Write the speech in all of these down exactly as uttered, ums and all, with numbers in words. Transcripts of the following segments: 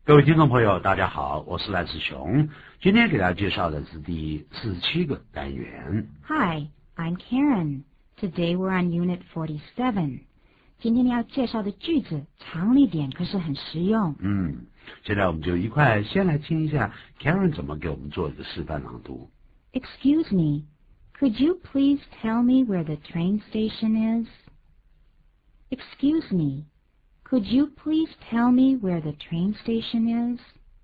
各位听众朋友，大家好，我是赖世雄。今天给大家介绍的是第四十七个单元。 Hi, I'm Karen. Today we're on Unit forty-seven. 今天要介绍的句子长了一点，可是很实用。 嗯，现在我们就一块先来听一下 Karen 怎么给我们做一个示范朗读。 Excuse me, could you please tell me where the train station is? Excuse me, could you please tell me where the train station is?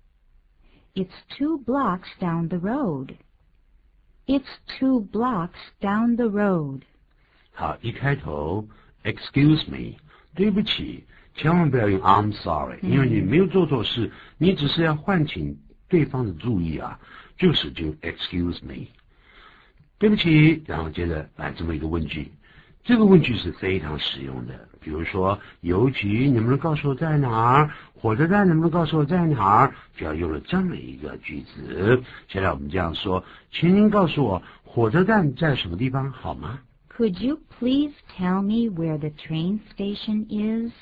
It's two blocks down the road. It's two blocks down the road. 好，一开头 Excuse me， 对不起，千万不要用 I'm sorry，、嗯、因为你没有做错事，你只是要唤醒对方的注意啊，就是就 Excuse me， 对不起，然后接着来这么一个问句，这个问句是非常实用的。比如说，邮局能不能告诉我在哪儿？火车站能不能告诉我在哪儿？就要用了这么一个句子。现在我们这样说，请您告诉我火车站在什么地方好吗？ Could you please tell me where the train station is?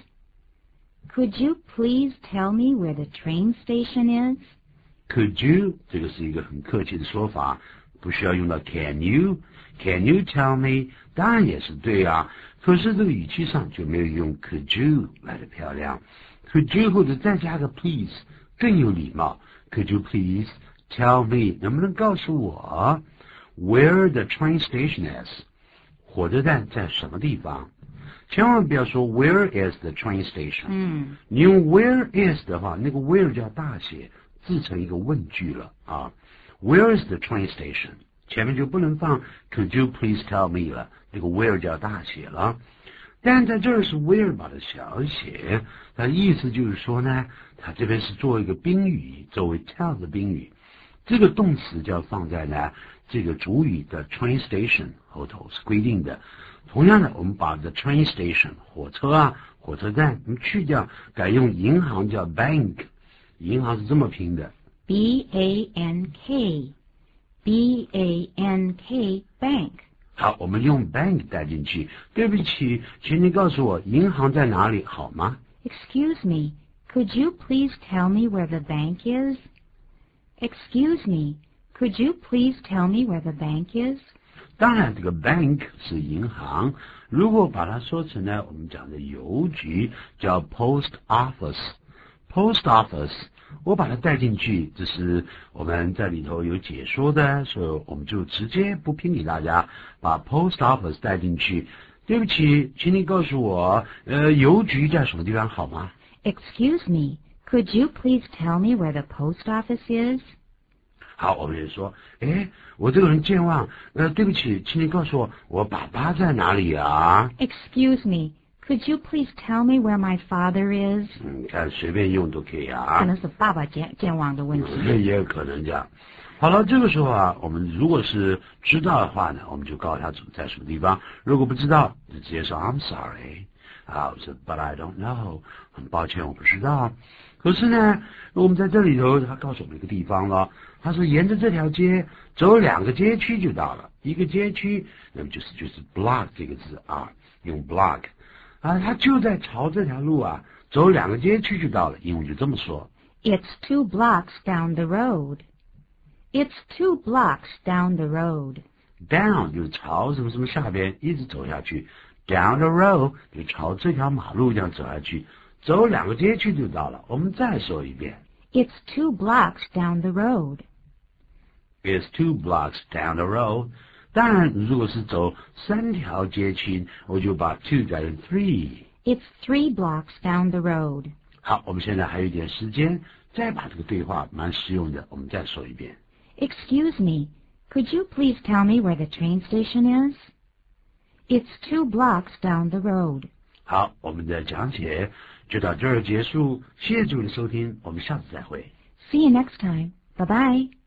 Could you please tell me where the train station is? Could you 这个是一个很客气的说法，不需要用到 Can you Can you tell me 当然也是对啊，可是这个语气上就没有用 Could you 来的漂亮。Could you 或者再加个 please 更有礼貌。Could you please tell me 能不能告诉我 where the train station is 火车站在什么地方？千万不要说 Where is the train station？ 嗯，你用 Where is 的话，那个 Where 就要大写，自成一个问句了啊。Where is the train station？ 前面就不能放 Could you please tell me 了，那个 Where 就要大写了。但在这儿是 Where 把它小写，它意思就是说呢，它这边是做一个宾语，作为 tell 的宾语，这个动词就要放在呢这个主语的 train station 后头是规定的。同样的，我们把 the train station 火车啊火车站我们去掉，改用银行叫 bank， 银行是这么拼的 B A N K B A N K bank。 好，我们用 bank 带进去。对不起，请你告诉我银行在哪里好吗？ Excuse me, could you please tell me where the bank is? Excuse me, could you please tell me where the bank is? 当然这个 bank 是银行，如果把它说成呢我们讲的邮局叫 post office post office， 我把它带进去，这是我们在里头有解说的，所以我们就直接不拼给大家，把 post office 带进去。对不起，请你告诉我呃邮局在什么地方好吗？ Excuse me, could you please tell me where the post office is? 好，我们也说，诶，我这个人健忘，呃，对不起，请你告诉我，我爸爸在哪里啊？ Excuse me, could you please tell me where my father is? 嗯，看随便用都可以啊。 可能是爸爸健健忘的问题。 嗯，也有可能这样。好了，这个时候啊，我们如果是知道的话呢，我们就告诉他在什么地方；如果不知道，就直接说 I'm sorry， 啊，我说 But I don't know， 很抱歉，我不知道。可是呢，我们在这里头，他告诉我们一个地方了。他说沿着这条街走两个街区就到了，一个街区，那么就是就是 block 这个字啊，用 block 啊，他就在朝这条路啊走两个街区就到了，英文就这么说。 It's two blocks down the road. It's two blocks down the road. Down 就是朝什么什么下边一直走下去 ，down the road 就朝这条马路这样走下去，走两个街区就到了。我们再说一遍。 It's two blocks down the road. It's two blocks down the road. 当然，如果是走三条街区，我就把 two 改成 three. It's three blocks down the road. 好，我们现在还有一点时间，再把这个对话蛮实用的，我们再说一遍。 Excuse me, could you please tell me where the train station is? It's two blocks down the road. 好，我们的讲解就到这儿结束，谢谢诸位的收听，我们下次再会。 See you next time. Bye-bye.